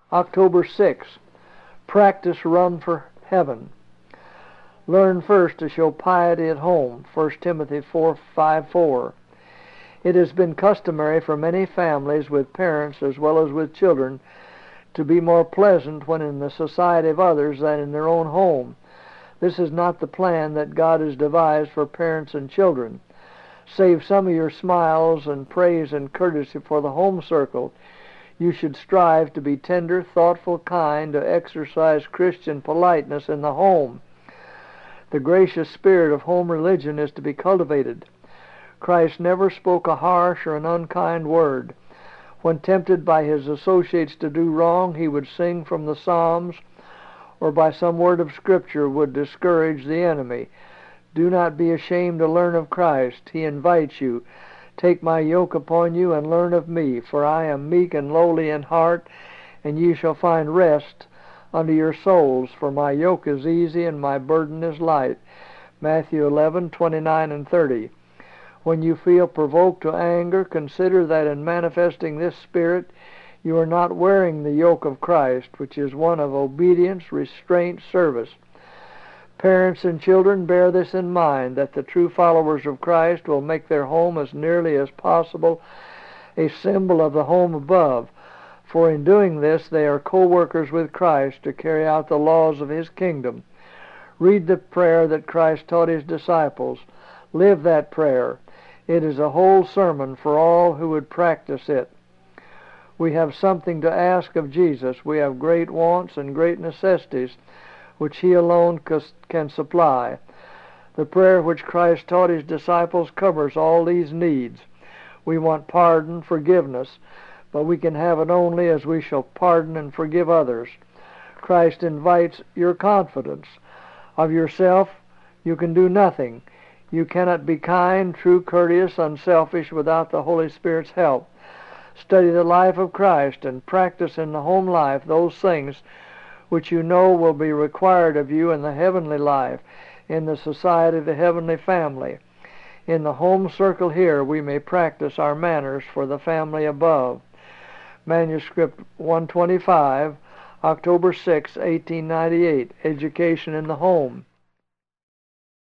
October 6. Practice run for heaven. Learn first to show piety at home. 1 Timothy 4:5-4. It has been customary for many families with parents as well as with children to be more pleasant when in the society of others than in their own home. This is not the plan that God has devised for parents and children. Save some of your smiles and praise and courtesy for the home circle. You should strive to be tender, thoughtful, kind, to exercise Christian politeness in the home. The gracious spirit of home religion is to be cultivated. Christ never spoke a harsh or an unkind word. When tempted by his associates to do wrong, he would sing from the Psalms, or by some word of Scripture would discourage the enemy. Do not be ashamed to learn of Christ. He invites you. Take my yoke upon you and learn of me, for I am meek and lowly in heart, and ye shall find rest unto your souls. For my yoke is easy and my burden is light. Matthew 11:29-30. When you feel provoked to anger, consider that in manifesting this spirit, you are not wearing the yoke of Christ, which is one of obedience, restraint, service. Parents and children, bear this in mind, that the true followers of Christ will make their home as nearly as possible a symbol of the home above, for in doing this they are co-workers with Christ to carry out the laws of his kingdom. Read the prayer that Christ taught his disciples. Live that prayer. It is a whole sermon for all who would practice it. We have something to ask of Jesus. We have great wants and great necessities, which he alone can supply. The prayer which Christ taught his disciples covers all these needs. We want pardon, forgiveness, but we can have it only as we shall pardon and forgive others. Christ invites your confidence. Of yourself, you can do nothing. You cannot be kind, true, courteous, unselfish without the Holy Spirit's help. Study the life of Christ and practice in the home life those things which you know will be required of you in the heavenly life, in the society of the heavenly family. In the home circle here, we may practice our manners for the family above. Manuscript 125, October 6, 1898, Education in the Home.